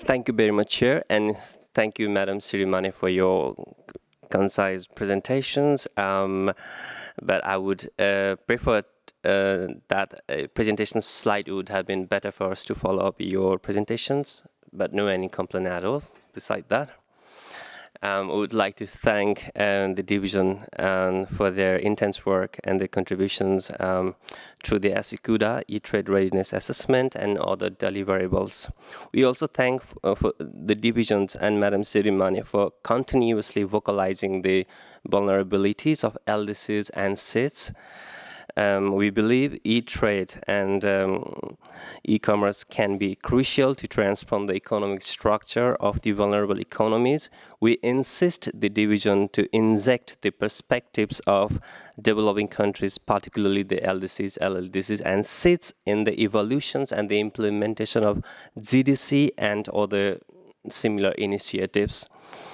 Thank you very much, Chair, and thank you, Madam Sirimani, for your concise presentations. But I would prefer that a presentation slide would have been better for us to follow up your presentations, but no any complaint at all beside that. I would like to thank the division for their intense work and their contributions through the ASICUDA e-trade readiness assessment and other deliverables. We also thank for the divisions and Madam Sirimani for continuously vocalizing the vulnerabilities of LDCs and SITs. We believe e-trade and e-commerce can be crucial to transform the economic structure of the vulnerable economies. We insist the division to inject the perspectives of developing countries, particularly the LDCs, LLDCs, and SITs in the evolutions and the implementation of GDC and other similar initiatives.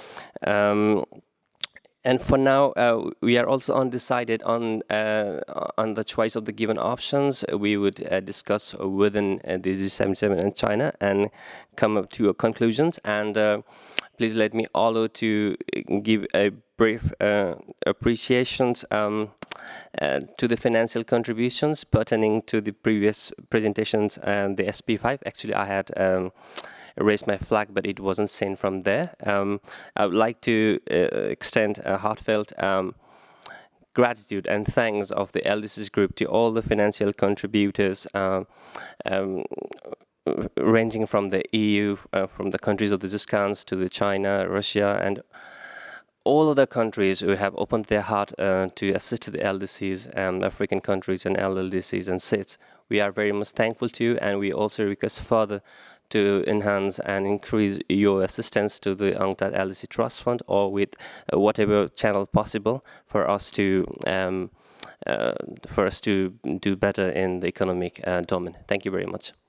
And for now, we are also undecided on the choice of the given options. We would discuss within the G77 and China and come up to conclusions. And please let me also to give a brief appreciations to the financial contributions pertaining to the previous presentations and the SP5. Actually, I had raised my flag, but it wasn't seen from there. I would like to extend a heartfelt gratitude and thanks of the LDCs group to all the financial contributors ranging from the EU, from the countries of the GSCANs to the China, Russia, and all other countries who have opened their heart to assist the LDCs, African countries and LLDCs and SITs. We are very much thankful to you, and we also request further to enhance and increase your assistance to the UNCTAD LDC Trust Fund or with whatever channel possible for us to do better in the economic domain. Thank you very much.